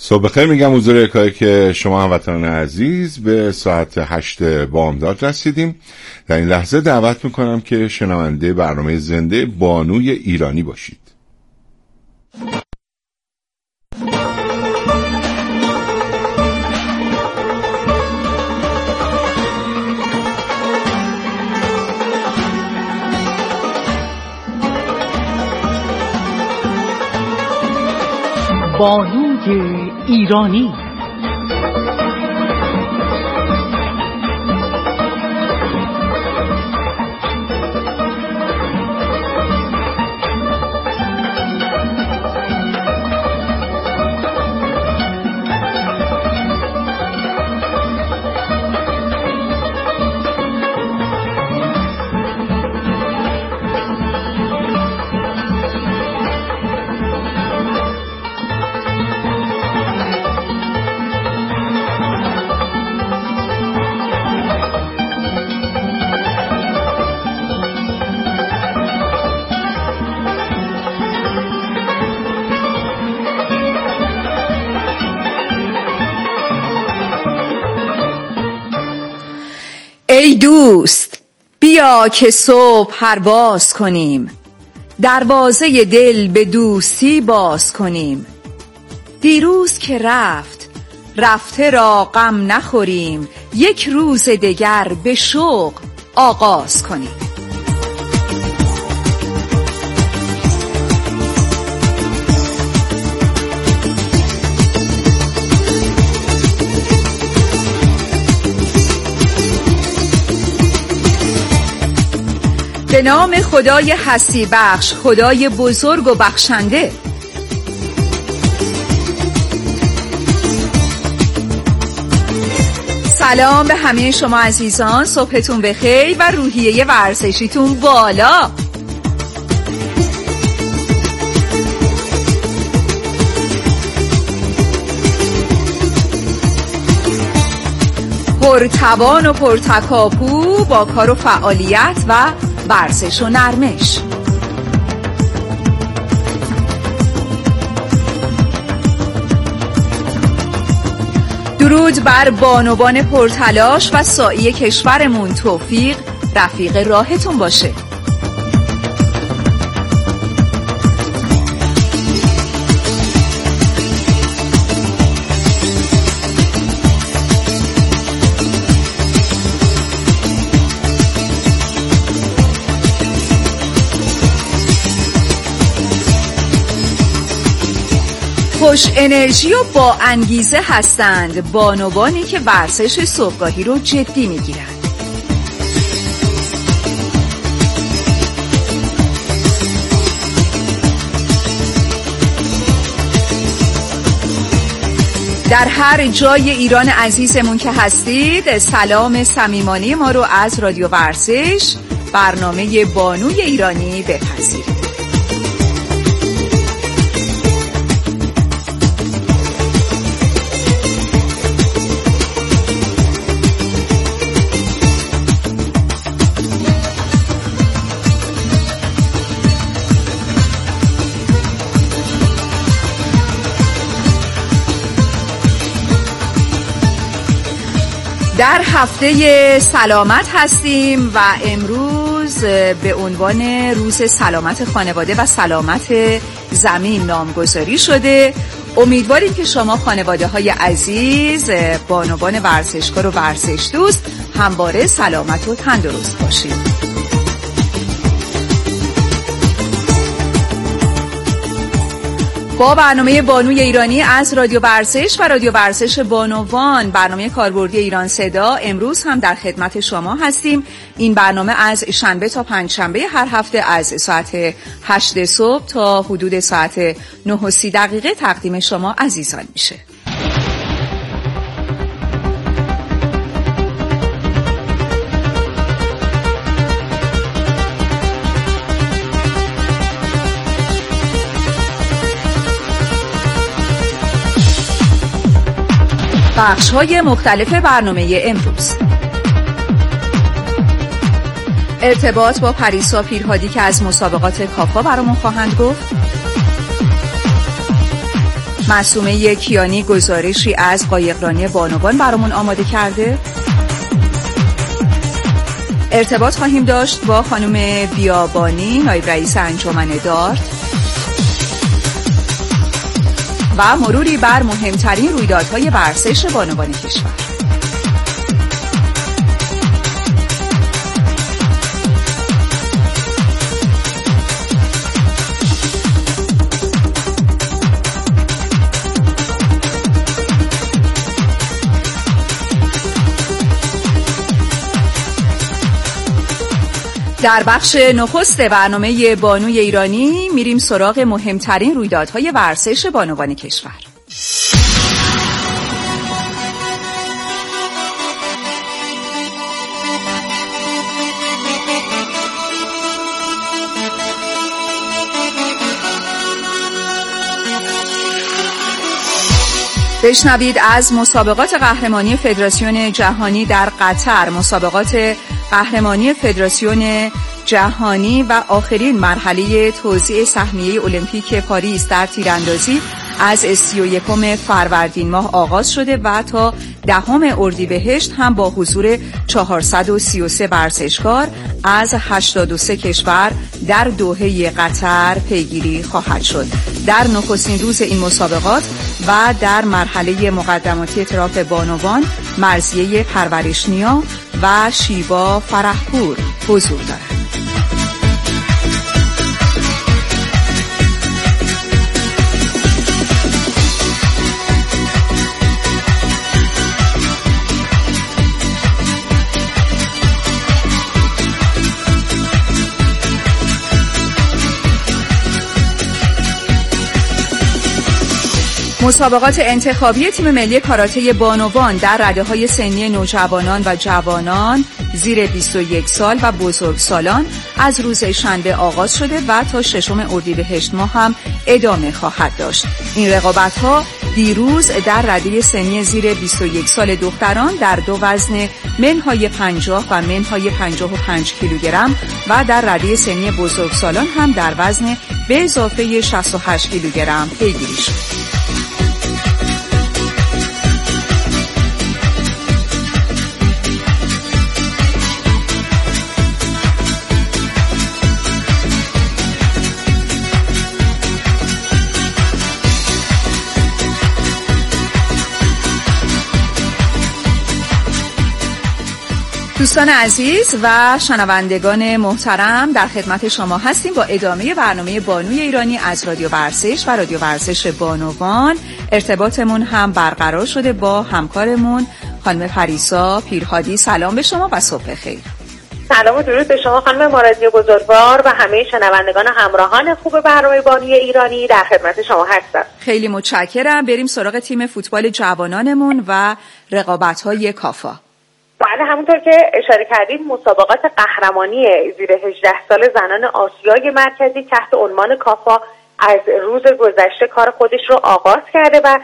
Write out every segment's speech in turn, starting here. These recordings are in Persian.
صبح بخیر میگم حضور یکایی که شما هموطنان عزیز به ساعت 8 بامداد رسیدیم. در این لحظه دعوت میکنم که شنونده برنامه زنده بانوی ایرانی باشید. بانوی ایرانی. ای دوست بیا که صبح پرواز کنیم، دروازه دل به دوستی باز کنیم. دیروز که رفت رفته را غم نخوریم، یک روز دگر به شوق آغاز کنیم. به نام خدای هستی بخش، خدای بزرگ و بخشنده. سلام به همه شما عزیزان، صبحتون بخیر و روحیه ورزشیتون بالا. پرتوان و پرتکاپو با کار و فعالیت و ورزش و نرمش. درود بر بانوان پرتلاش و سعی کشورمون. توفیق رفیق راهتون باشه. خوش انرژی و با انگیزه هستند بانوانی که ورزش صبحگاهی رو جدی میگیرند. در هر جای ایران عزیزمون که هستید، سلام صمیمانه ما رو از رادیو ورزش برنامه بانوی ایرانی بپذیرید. در هفته سلامت هستیم و امروز به عنوان روز سلامت خانواده و سلامت زمین نامگذاری شده. امیدواریم که شما خانواده های عزیز، بانوان ورزشکار و ورزش دوست همواره سلامت و تندرست باشید. با برنامه بانوی ایرانی از رادیو ورزش و رادیو ورزش بانوان، برنامه کاربردی ایران صدا، امروز هم در خدمت شما هستیم. این برنامه از شنبه تا پنجشنبه هر هفته از ساعت 8 صبح تا حدود ساعت 9:30 تقدیم شما عزیزان میشه. بخش‌های مختلف برنامه امروز: ارتباط با پریسا پیرهادی که از مسابقات کافا برامون خواهند گفت، معصومه کیانی گزارشی از قایقرانی بانوان برامون آماده کرده. ارتباط خواهیم داشت با خانم بیابانی، نایب رئیس انجمن دارت، و مروری بر مهمترین رویدادهای ورزش بانوان کشور. در بخش نخست برنامه بانوی ایرانی میریم سراغ مهمترین رویدادهای ورزش بانوان کشور. بشنوید از مسابقات قهرمانی فدراسیون جهانی در قطر، مسابقات قهرمانی فدراسیون جهانی و آخرین مرحله توزیع سهمیه المپیک پاریس در تیراندازی از 31 فروردین ماه آغاز شده و تا 10 اردیبهشت هم با حضور 433 ورزشکار از 83 کشور در دوحه قطر پیگیری خواهد شد. در نخستین روز این مسابقات و در مرحله مقدماتی تراپ بانوان، مرضیه پرورشنیا و شیوا فرحپور حضور دارند. مسابقات انتخابی تیم ملی کاراته بانوان در رده‌های سنی نوجوانان و جوانان زیر 21 سال و بزرگسالان از روز شنبه آغاز شده و تا 6 اردیبهشت ماه هم ادامه خواهد داشت. این رقابت‌ها دیروز در رده سنی زیر 21 سال دختران در 2 وزن منهای 50 و منهای 55 کیلوگرم و در رده سنی بزرگسالان هم در وزن به اضافه 68 کیلوگرم پیگیری شد. دوستان عزیز و شنوندگان محترم، در خدمت شما هستیم با ادامه برنامه بانوی ایرانی از رادیو ورزش و رادیو ورزش بانوان. ارتباطمون هم برقرار شده با همکارمون خانم پریسا پیرهادی. سلام به شما و صبح خیر. سلام و درود به شما خانم مارازی بزرگوار و همه شنوندگان همراهان خوب برنامه بانوی ایرانی. در خدمت شما هستم. خیلی متشکرم. بریم سراغ تیم فوتبال جوانانمون و رقابت‌های کافا. بله، همونطور که اشاره کردید مسابقات قهرمانی زیر 18 سال زنان آسیای مرکزی تحت عنوان کافا از روز گذشته کار خودش رو آغاز کرده و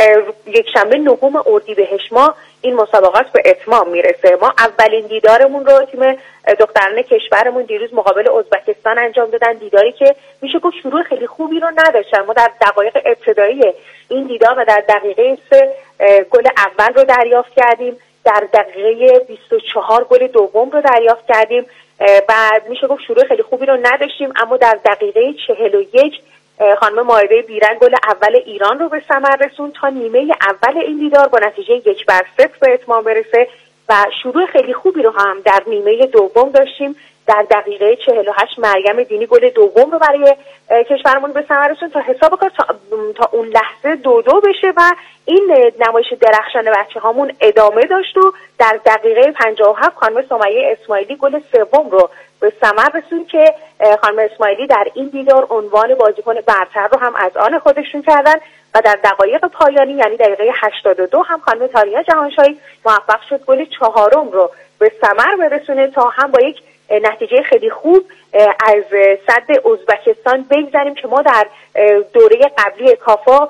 یک شنبه 9 اردیبهشت ماه این مسابقات به اتمام میرسه. ما اولین دیدارمون رو تیم دختران کشورمون دیروز مقابل ازبکستان انجام دادن، دیداری که میشه گفت شروع خیلی خوبی رو نداشتن. ما در دقایق ابتدایی این دیدار و در دقیقه 3 گل اول رو دریافت کردیم، در دقیقه 24 گل دوم رو دریافت کردیم و میشه گفت شروع خیلی خوبی رو نداشتیم، اما در دقیقه 41 خانم مائده بیرنگ گل اول ایران رو به ثمر رسوند تا نیمه اول این دیدار با نتیجه 1-0 به اتمام برسه و شروع خیلی خوبی رو هم در نیمه دوم داشتیم. در دقیقه 48 مریم دینی گل دوم رو برای کشورمون به ثمر رسوند تا حساب کار تا اون لحظه 2-2 بشه و این نمایش درخشان بچه‌هامون ادامه داشت و در دقیقه 57 خانم سمیه اسماعیلی گل سوم رو به ثمر رسوند که خانم اسماعیلی در این دیدار عنوان بازیکن برتر رو هم از آن خودشون کردن و در دقایق پایانی یعنی دقیقه 82 هم خانم تاریا جهانشاهی موفق شد گل چهارم رو به ثمر برسونه تا هم با یک نتیجه خیلی خوب از صد ازبکستان بگذاریم که ما در دوره قبلی کافا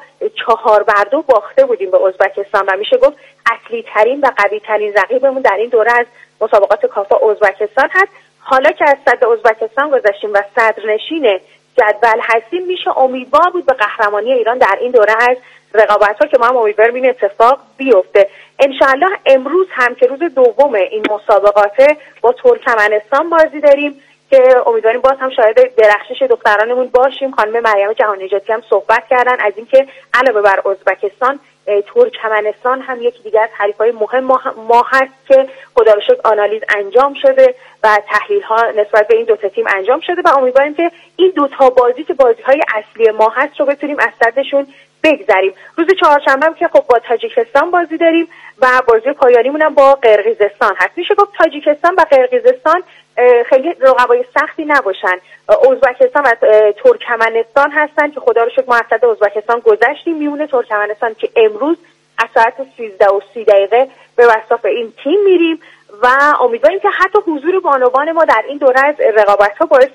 4-2 باخته بودیم به ازبکستان و میشه گفت اصلی ترین و قوی ترین رقیبمون در این دوره از مسابقات کافا ازبکستان هست. حالا که از صد ازبکستان گذشتیم و صدرنشین جدول هستیم، میشه امیدوار بود به قهرمانی ایران در این دوره از رقابت‌ها که ما هم امیدواریم این اتفاق بیفته. انشالله امروز هم که روز دوم این مسابقاته با ترکمنستان بازی داریم که امیدواریم باز هم شاهد درخشش دخترانمون باشیم. خانم مریم جهان نجاتی هم صحبت کردن از اینکه علاوه بر ازبکستان، ترکمنستان هم یکی دیگر از حریفای مهم ما هست که خدا رو شکر آنالیز انجام شده و تحلیل ها نسبت به این دو تا تیم انجام شده و امیدواریم که این دو تا بازی که بازی های اصلی ما هست رو بتونیم از صدرشون بگذریم. روز چهارشنبه هم که خب با تاجیکستان بازی داریم و بازی پایانیمون هم با قرقیزستان هست. میشه گفت تاجیکستان و قرقیزستان خیلی رقبای سختی نباشن. ازبکستان و ترکمنستان هستن که خدا رو شکر ما از صدر ازبکستان گذشتیم. میمونه ترکمنستان که امروز از ساعت 13:30 به مصاف این تیم میریم و امیدواریم که حتی حضور بانوان ما در این دوره از رقابت‌ها باعث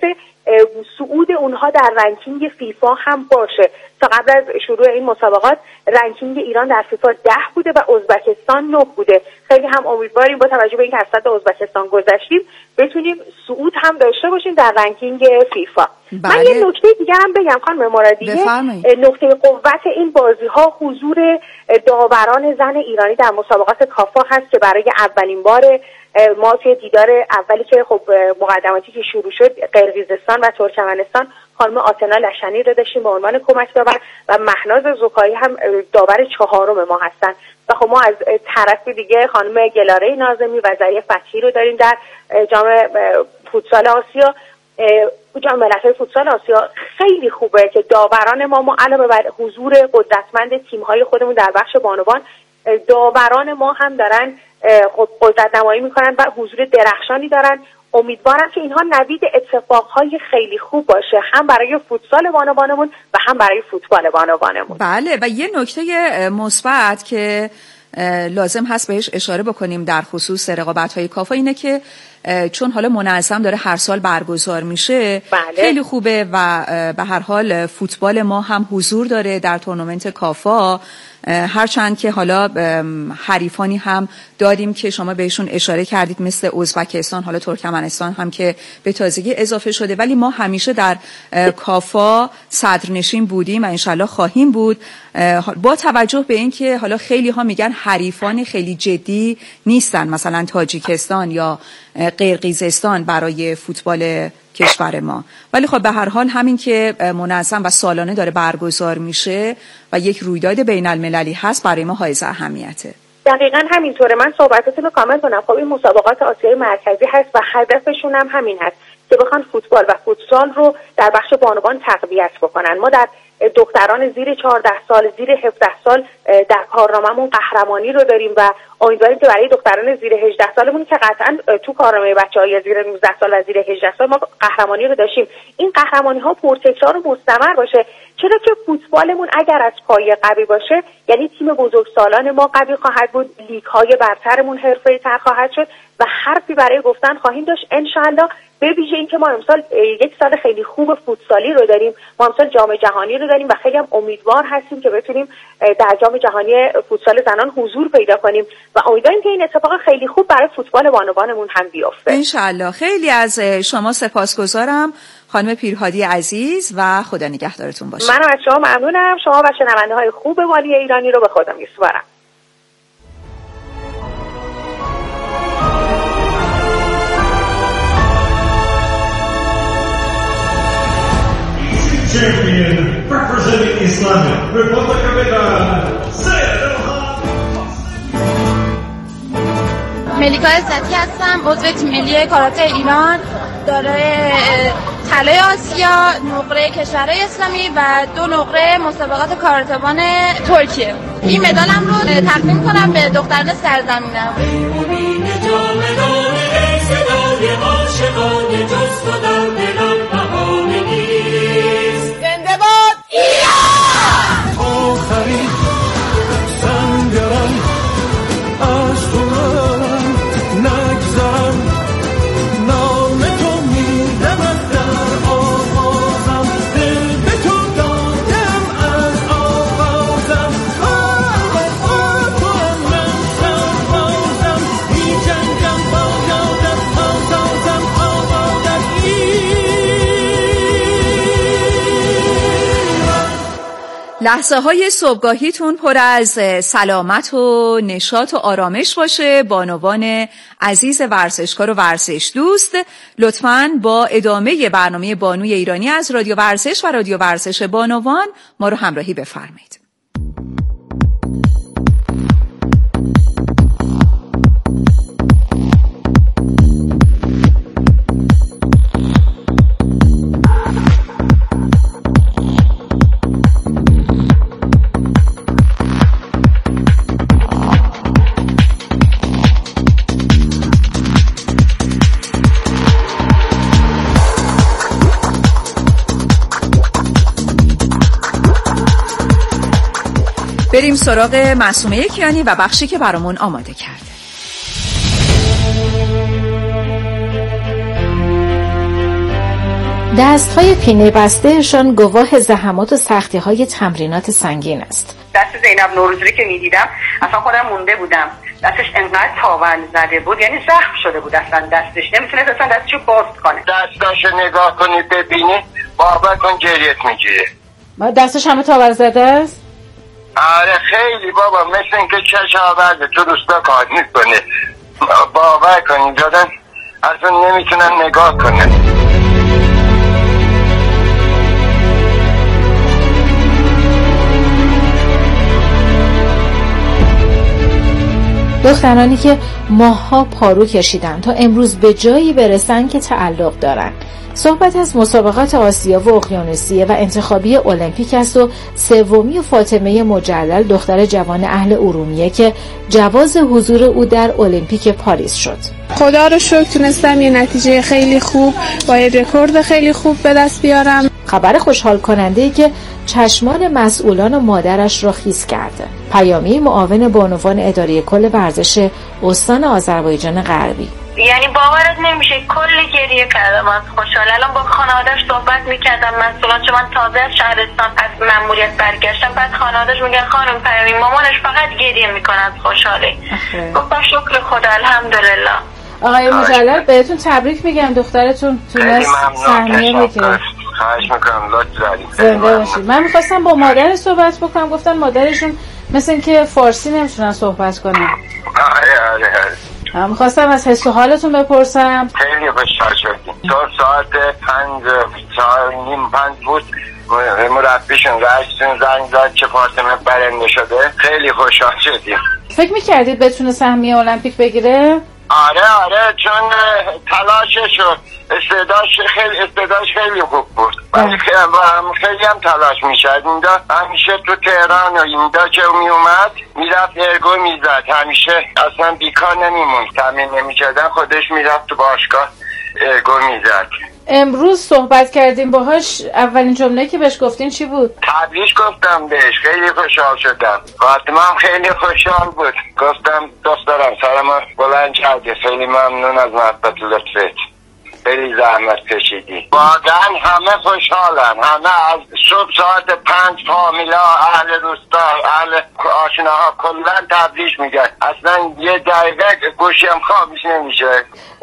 صعود اونها در رنکینگ فیفا هم باشه. تا قبل از شروع این مسابقات رنکینگ ایران در فیفا 10 بوده و ازبکستان 9 بوده. خیلی هم امیدواریم با توجه به اینکه از صدر ازبکستان گذشتیم بتونیم صعود هم داشته باشیم در رنکینگ فیفا. بله. من یه نکته دیگه هم بگم خانم مرادیه، نقطه قوت این بازی‌ها حضور داوران زن ایرانی در مسابقات کافا هست که برای اولین بار ما توی دیدار اولی که خب مقدماتی که شروع شد قرقیزستان و ترکمنستان خانم آتنا لشنی رو داشتیم به عنوان کمک داور و مهناز زکایی هم داور 4 ما هستن و خب ما از طرف دیگه خانم گلاره ناظمی و زریه فتحی رو داریم در جام فوتسال آسیا. جام ملت‌های فوتسال آسیا خیلی خوبه که داوران ما علاوه بر حضور قدرتمند تیم‌های خودمون در بخش بانوان، داوران ما هم دارن خود قدرت نمایی میکنن و حضور درخشانی دارن. امیدوارم که اینها نوید اتفاقهای خیلی خوب باشه هم برای فوتسال بانوانمون و هم برای فوتبال بانوانمون. بله و یه نکته مثبت که لازم هست بهش اشاره بکنیم در خصوص رقابت‌های کافا اینه که چون حالا منظم داره هر سال برگزار میشه، بله. خیلی خوبه و به هر حال فوتبال ما هم حضور داره در تورنمنت کافا، هرچند که حالا حریفانی هم داریم که شما بهشون اشاره کردید مثل ازبکستان، حالا ترکمنستان هم که به تازگی اضافه شده، ولی ما همیشه در کافا صدرنشین بودیم و انشالله خواهیم بود. با توجه به این که حالا خیلی ها میگن حریفان خیلی جدی نیستن مثلا تاجیکستان یا قرقیزستان برای فوتبال کشور ما، ولی خب به هر حال همین که منظم و سالانه داره برگزار میشه و یک رویداد بین المللی هست برای ما حائز اهمیته. دقیقاً همینطوره. من صحبتاتون رو کامل کنم. خب این مسابقات آسیای مرکزی هست و هدفشون هم همین هست که بخوان فوتبال و فوتسال رو در بخش بانوان تقویت بکنن. ما در دختران زیر 14 سال، زیر 17 سال در کارنامه‌مون قهرمانی رو داریم و امیدواریم که برای دختران زیر 18 سالمون که قطعاً تو کارنامه بچه‌های زیر 19 سال و زیر 18 سال ما قهرمانی رو داشتیم، این قهرمانی‌ها پرتکرار و مستمر باشه. چرا که فوتبالمون اگر از پایه قوی باشه یعنی تیم بزرگسالان ما قوی خواهد بود، لیگ‌های برترمون حرفه‌ای‌تر خواهد شد و حرفی برای گفتن خواهیم داشت انشالله. به ویژه اینکه ما امسال یک سال خیلی خوب فوتسالی رو داریم، ما امسال جام جهانی رو داریم و خیلی هم امیدوار هستیم که بتونیم در جام جهانی فوتسال زنان حضور پیدا کنیم و امیدواریم که این اتفاق خیلی خوب برای فوتبال بانوانمون هم بیفته انشالله. خیلی از شما سپاسگزارم خانم پیرهادی عزیز و خدا نگهدارتون باشه. منم از شما ممنونم. شما و شنونده‌های خوب والی ایرانی رو به خدا میسپارم. Champion representing Islamic Republic of Iran, Syed Ilham. ملیکا عزتی هستم، عضو تیم ملی کاراته ایران، دارای طلای آسیا، نقره کشورهای اسلامی و 2 نقره مسابقات کاراته‌بان ترکیه. این مدالم رو تقدیم کنم به دختران سرزمینم. لحظه های صبحگاهیتون پر از سلامت و نشاط و آرامش باشه. بانوان عزیز ورزشکار و ورزش دوست، لطفاً با ادامه برنامه بانوی ایرانی از رادیو ورزش و رادیو ورزش بانوان ما رو همراهی بفرمایید. بریم سراغ معصومه کیانی و بخشی که برامون آماده کرده. دست‌های پینه بسته‌شان گواه زحمات و سختی‌های تمرینات سنگین است. دست زینب نوروزی که می‌دیدم اصلا خودم مونده بودم. دستش انقدر تاول زده بود، یعنی زخم شده بود اصلا دستش، نمیتونست اصلا دستشو باز کنه. دستاشو نگاه کنی ببینی باباتون گریت میگیره. دستش همه تاول زده است؟ آره خیلی بابا، مثل اینکه کشاورزه تو روستا کار میکنه. باور کنی دادن اصلا نمیتونن نگاه کنن. دخترانی که ماه‌ها پارو کشیدن تا امروز به جایی برسن که تعلق دارن. صحبت از مسابقات آسیا و اقیانوسیه و انتخابی المپیک است و سومی فاطمه مجلل، دختر جوان اهل ارومیه که جواز حضور او در المپیک پاریس شد. خدا رو شکر تونستم یه نتیجه خیلی خوب با یه رکورد خیلی خوب به دست بیارم. خبر خوشحال کننده‌ای که چشمان مسئولان و مادرش را خیس کرده. پیامی معاون بانوان اداره کل ورزش استان آذربایجان غربی: یعنی باورت نمیشه کلی گریه کردم از خوشحال. الان با خانواده‌اش صحبت میکردم مسئولان، چون من تازه از شهرستان از مأموریت برگشتم، بعد خانواده‌اش میگن خانم پیامی مامانش فقط گریه میکنه از خوشحالی. گفتم شکر خدا الحمدلله. آقای مجلل بهتون تبریک میگم، دخترتون تونست سهمیه بگیره. خواهش میکنم لطف زنده باشید. من میخواستم با مادر صحبت بکنم، گفتن مادرشون مثل این که فارسی نمیتونن صحبت کنن. آره. میخواستم از حس و حالتون بپرسم. خیلی خوشحال شدیم. 2 ساعت 5 بود مربیشون رشتون زنگ زد که فاطمه برنده شده. خیلی خوشحال شدیم. فکر میکردید بتونه سهمیه المپیک بگیره؟ آره چون تلاشش و استعدادش خیلی خوب بود. خیلی هم تلاش میشد. اینجا همیشه تو تهران و اینجا که میومد میرفت ارگو میزد، همیشه اصلا بیکار نمیموند. تمرین نمیکردن خودش میرفت تو باشگاه ارگو میزد. امروز صحبت کردیم باهاش، اولین جمله که بهش گفتین چی بود؟ تبریک گفتم بهش، خیلی خوشحال شدم. فاطمه هم خیلی خوشحال بود. گفتم دوست دارم سلام بلند کردی، خیلی ممنون از محبت لطفت، خیلی زحمت کشیدی. واقعا همه خوشحالن، همه از صبح ساعت 5 فامیلا اهل روستا اهل آشناها کلا تبریک میگن. اصلا یه دقیقه گوشیم خوابش نمیشه.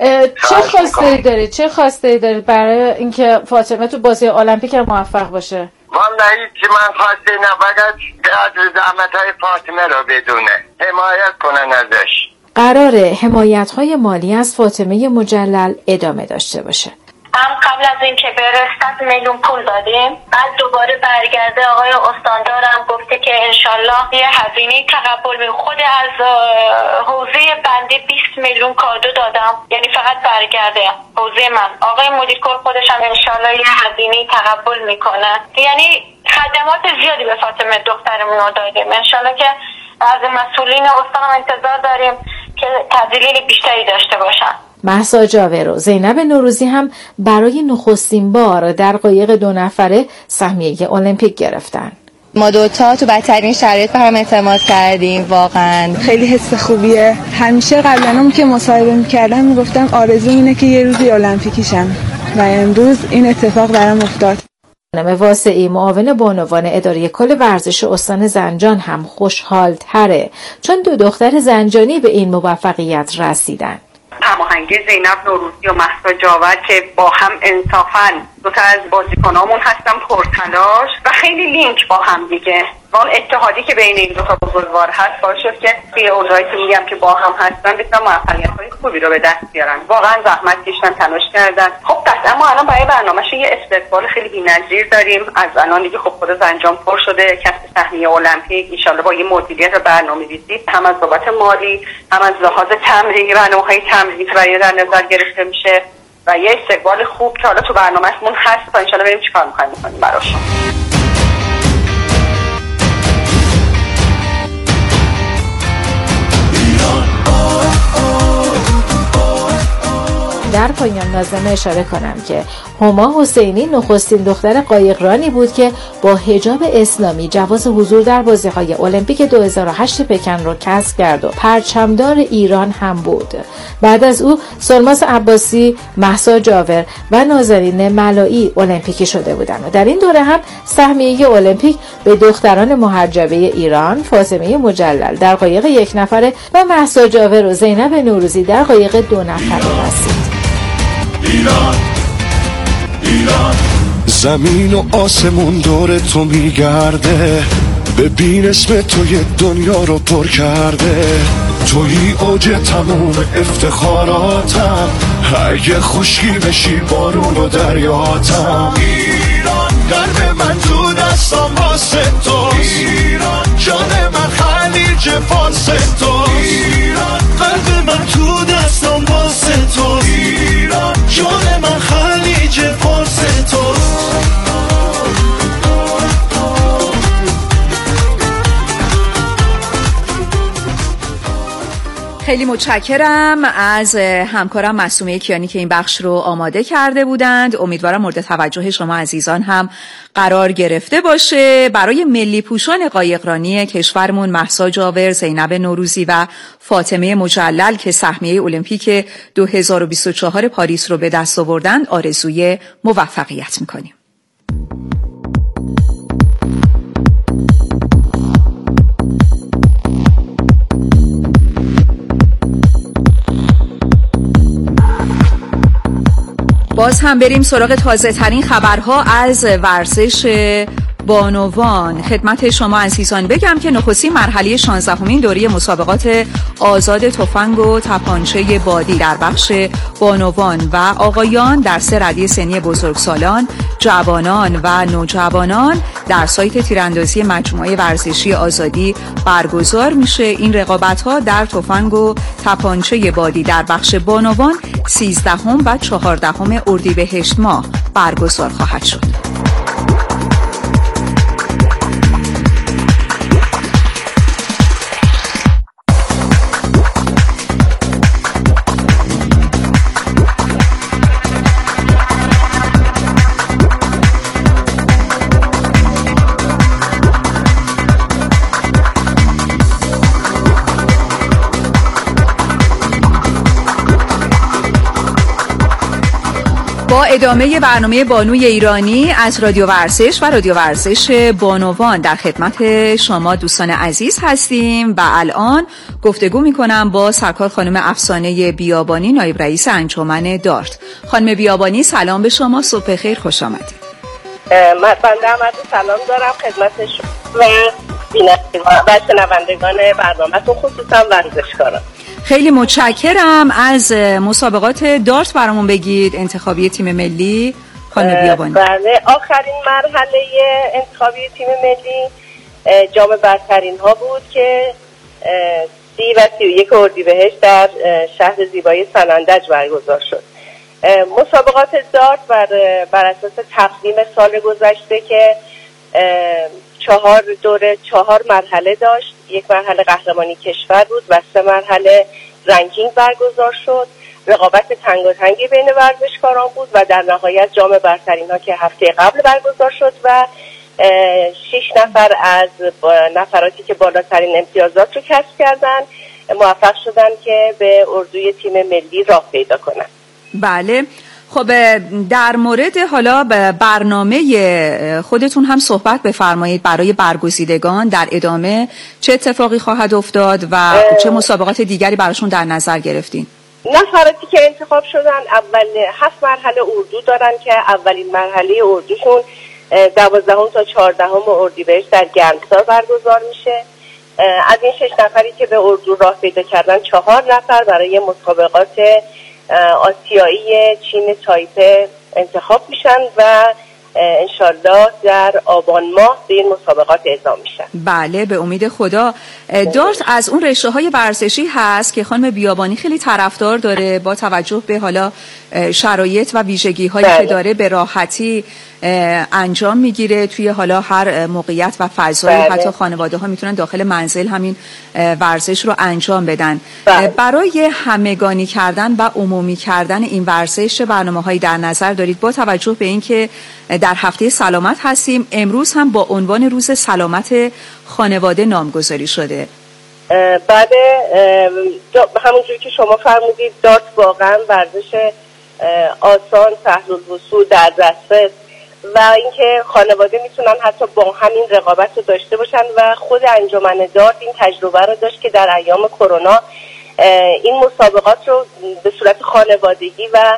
چه خواسته دارید برای اینکه فاطمه تو بازی المپیک موفق باشه؟ والله که من خواسته نه، فقط زحمت‌های فاطمه رو بدونه، حمایت کنن ازش. قراره حمایت‌های مالی از فاطمه مجلل ادامه داشته باشه. هم قبل از این که بره 100 میلیون پول دادیم، بعد دوباره برگرده آقای استاندارم گفته که انشالله یه هزینه تقبل می خود از حوزه بنده 20 میلیون کادو دادم، یعنی فقط برگرده حوزه من. آقای مدیر کل خودش هم انشالله یه هزینه تقبل میکنه، یعنی خدمات زیادی به فاطمه دخترمون رو دادیم. انشالله که از مسئولین استانم انتظار داریم که تدلیل بیشتری داشته باشن. مهسا جاور و زینب نوروزی هم برای نخستین بار در قایق 2 نفره سهمیه المپیک گرفتن. ما دوتا تو بدترین شرایط به هم اعتماد کردیم. واقعا خیلی حس خوبیه. همیشه قبلا که مصاحبه میکردم میگفتم آرزو اینه که یه روزی المپیکی شم و امروز این اتفاق برام افتاد. خانم واسعی معاون بانوان اداره کل ورزش استان زنجان هم خوشحال تره چون 2 دختر زنجانی به این موفقیت رسیدن. هماهنگی زینب نوروزی و مهسا جاور که با هم انصافاً دو تا از بازیکنامون هستن پرتلاش و خیلی لینک با هم دیگه. اون اتحادی که بین این دو تا بزرگوار هست باعث شد که توی اونجایی که میگم که با هم هستن بتونن موفقیت‌های خوبی رو به دست بیارن. واقعا زحمت کشیدن، تلاش کردن. خب قطعا ما الان برای برنامه‌ش یه استقبال خیلی بی‌نظیر داریم. از الان دیگه خب خود زنجان پر شده، کسب سهمیه المپیک ان شاءالله با یه مدیریت و برنامه‌ریزی هم از بابت مالی، هم از لحاظ تمرینی برنامه‌های تمرینی برای در نظر گرفته میشه و یه استقبال خوب که حالا تو برنامه‌مون هست تا ان شاءالله بریم چیکار می‌کنیم براش. در پایان لازمه اشاره کنم که هما حسینی نخستین دختر قایقرانی بود که با حجاب اسلامی جواز حضور در بازی‌های المپیک 2008 پکن را کسب کرد و پرچمدار ایران هم بود. بعد از او سلماس عباسی، مهسا جاور و نازنین ملایی المپیکی شده بودند و در این دوره هم سهمیه المپیک به دختران محجبه ایران فاطمه مجلل در قایق 1 نفره و مهسا جاور و زینب نوروزی در قایق 2 نفره رسید. ایران ایران زمین و آسمون دور تو میگرده، ببین اسم توی دنیا رو پر کرده، توی اوج تموم افتخاراتم، اگه خشکی بشی بارون و دریاتم. ایران قلب من تو دستم واسه توست، ایران جان من خلیج فارس توست، ایران قلب من تو دستم واسه توست، ایران جان من خلیج فارس توست. خیلی متشکرم از همکارم معصومه کیانی که این بخش رو آماده کرده بودند. امیدوارم مورد توجه شما عزیزان هم قرار گرفته باشه. برای ملی پوشان قایقرانی کشورمون مهسا جاور، زینب نوروزی و فاطمه مجلل که سهمیه المپیک 2024 پاریس رو به دست آوردند آرزوی موفقیت میکنیم. باز هم بریم سراغ تازه ترین خبرها از ورزش بانوان. خدمت شما عزیزان بگم که نخستین مرحله 16مین دوره مسابقات آزاد تفنگ و تپانچه بادی در بخش بانوان و آقایان در 3 رده سنی بزرگسالان، جوانان و نوجوانان در سایت تیراندازی مجموعه ورزشی آزادی برگزار میشه. این رقابت‌ها در تفنگ و تپانچه بادی در بخش بانوان 13 و 14 اردیبهشت ماه برگزار خواهد شد. با ادامه برنامه بانوی ایرانی از رادیو ورزش و رادیو ورزش بانوان در خدمت شما دوستان عزیز هستیم و الان گفتگو میکنم با سرکار خانم افسانه بیابانی، نایب رئیس انجمن دارت. خانم بیابانی سلام به شما، صبح خیر، خوش آمدید. بنده هم سلام دارم خدمت شما و شنوندگان برنامه‌تون، خصوصا ورزشکاران. خیلی متشکرم. از مسابقات دارت برامون بگید، انتخابی تیم ملی خانم بیابانی. بله، آخرین مرحله انتخابی تیم ملی جام برترین ها بود که 30 و 31 اردیبهشت در شهر زیبای سنندج برگزار شد. مسابقات دارت بر اساس تقویم سال گذشته که 4 مرحله داشت، 1 مرحله قهرمانی کشور بود و 3 مرحله رنکینگ برگزار شد. رقابت تنگاتنگی بین ورزشکاران بود و در نهایت جام برترین ها که هفته قبل برگزار شد و 6 نفر از نفراتی که بالاترین امتیازات رو کسب کردن موفق شدن که به اردوی تیم ملی راه پیدا کنن. بله، خب در مورد حالا برنامه خودتون هم صحبت بفرمایید. برای برگزیدگان در ادامه چه اتفاقی خواهد افتاد و چه مسابقات دیگری براشون در نظر گرفتین؟ نفراتی که انتخاب شدن اول 7 مرحله اردو دارن که اولین مرحله اردوشون 12 تا 14 اردیبهشت در گرمسار برگزار میشه. از این 6 نفری که به اردو راه پیدا کردن 4 نفر برای مسابقات آسیایی چین تایپه انتخاب میشن و انشالله در آبان ماه به این مسابقات اعزام میشن. بله به امید خدا. دارت از اون رشته‌های ورزشی هست که خانم بیابانی خیلی طرفدار داره با توجه به حالا شرایط و ویژگی‌هایی که داره به راحتی انجام میگیره توی حالا هر موقعیت و فضایی. حتی خانواده‌ها میتونن داخل منزل همین ورزش رو انجام بدن. برای همگانی کردن و عمومی کردن این ورزش برنامه‌هایی در نظر دارید با توجه به اینکه در هفته سلامت هستیم؟ امروز هم با عنوان روز سلامت خانواده نامگذاری شده. بعد همونجوری که شما فرمودید دارت واقعا ورزش آسان، سهل الوصول، در دسترس و اینکه خانواده میتونن حتی با همین رقابت رو داشته باشن و خود انجمن دارت این تجربه رو داشت که در ایام کرونا این مسابقات رو به صورت خانوادگی و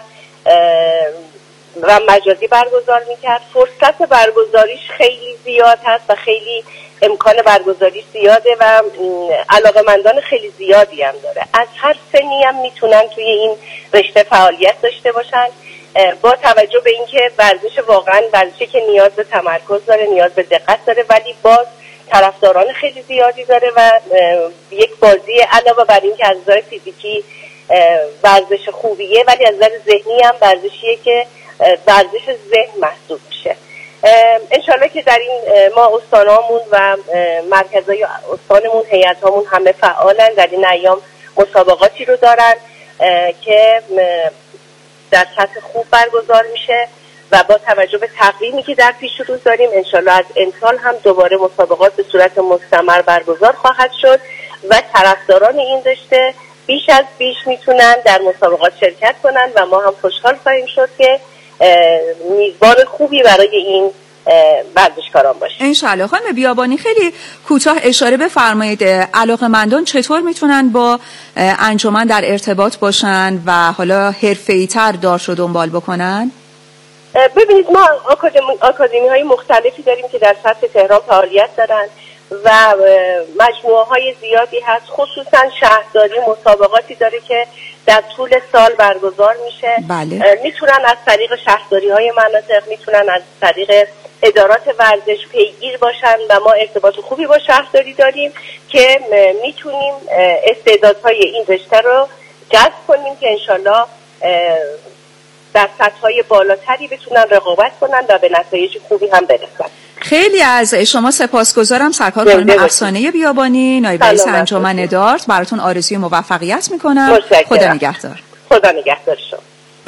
مجازی برگزار میکرد. فرصت برگزاریش خیلی زیاد هست و خیلی امکان برگزاریش زیاده و علاقه‌مندان خیلی زیادی هم داره. از هر سنی هم میتونن توی این رشته فعالیت داشته باشن با توجه به اینکه ورزش واقعا ورزشی که نیاز به تمرکز داره، نیاز به دقت داره، ولی باز طرفداران خیلی زیادی داره و یک بازی علاوه بر این که از نظر فیزیکی ورزش خوبیه ولی از نظر ذهنی هم ورزشیه که ورزش ذهن محسوب میشه. انشالله که در این ما استانامون و مرکزهای استانمون، هیئتامون همه فعالن. در این ایام مسابقاتی رو دارن که در سطح خوب برگزار میشه و با توجه به تقویمی که در پیش رو داریم انشالله از امسال هم دوباره مسابقات به صورت مستمر برگزار خواهد شد و طرفداران این رشته بیش از بیش میتونن در مسابقات شرکت کنن و ما هم خوشحال خواهیم شد که میزبان خوبی برای این ورزشکاران باشه انشالله. خانم بیابانی خیلی کوتاه اشاره بفرمایید علاقه‌مندان چطور میتونن با انجمن در ارتباط باشن و حالا حرفه‌ای‌تر دارت رو دنبال بکنن؟ ببینید ما آکادمی های مختلفی داریم که در سطح تهران فعالیت دارن و مجموعه های زیادی هست، خصوصا شهرداری مسابقاتی داره که در طول سال برگزار میشه. بله. میتونن از طریق شهرداری های مناطق، میتونن از طریق ادارات ورزش پیگیر باشن و ما ارتباط خوبی با شهرداری داریم که میتونیم استعدادهای این رشته رو جذب کنیم که انشالله در سطح‌های بالاتری بتونن رقابت کنن و به نتایج خوبی هم برسن. خیلی از شما سپاسگزارم سرکار خانم افسانه بیابانی، نایب رئیس انجمن دارت. براتون آرزوی موفقیت میکنم. خدا نگهدار. خدا نگهدار شما.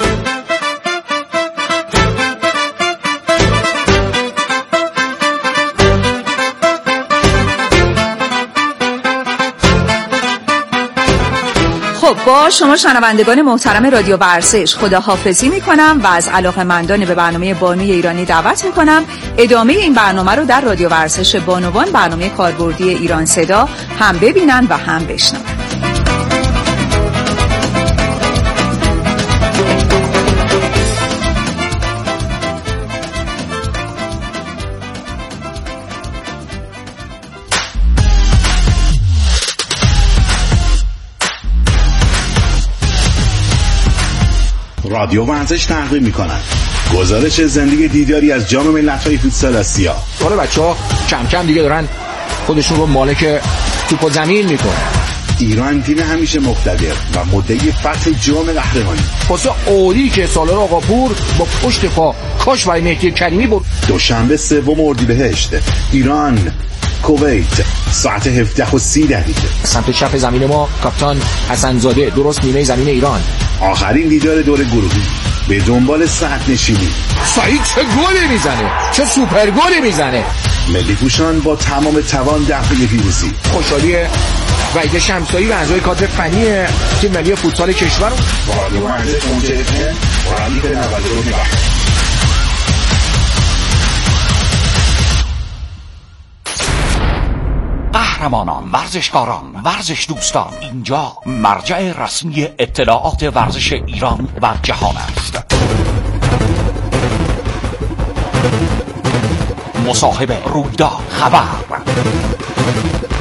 با شما شنوندگان محترم رادیو ورزش خداحافظی میکنم و از علاقه‌مندان به برنامه بانوی ایرانی دعوت میکنم ادامه این برنامه رو در رادیو ورزش بانوان، برنامه کاربردی ایران صدا، هم ببینن و هم بشنون. رادیو ورزش تقدیم می‌کند گزارش زندگی دیداری از جام ملت‌های فوتسال آسیا. آره بچه‌ها کم کم دیگه دارن خودشون رو مالک توپ و زمین میکنن. ایران تیم همیشه مقتدر و مدعی فتح جام قهرمانی. واسه اولی که سالار آقاپور با پشت پا کاش برای مهدی کریمی بود. دوشنبه 3 اردیبهشت ایران کویت ساعت 17:30 سمت چپ زمین ما کاپیتان حسن‌زاده درست نیمه زمین ایران. آخرین دیدار دور گروهی به دنبال صحت نشینی. سعید چه گلی میزنه، چه سوپر گلی میزنه. ملی پوشان با تمام توان دفعه پیروزی. خوشحالی وحید شمسایی و اعضای کادر فنی تیم ملی فوتسال کشور. رادیو ورزش منتهی مربی 92. قهرمانان، ورزشکاران، ورزش دوستان، اینجا مرجع رسمی اطلاعات ورزش ایران و جهان است. مصاحبه، رویداد، خبر.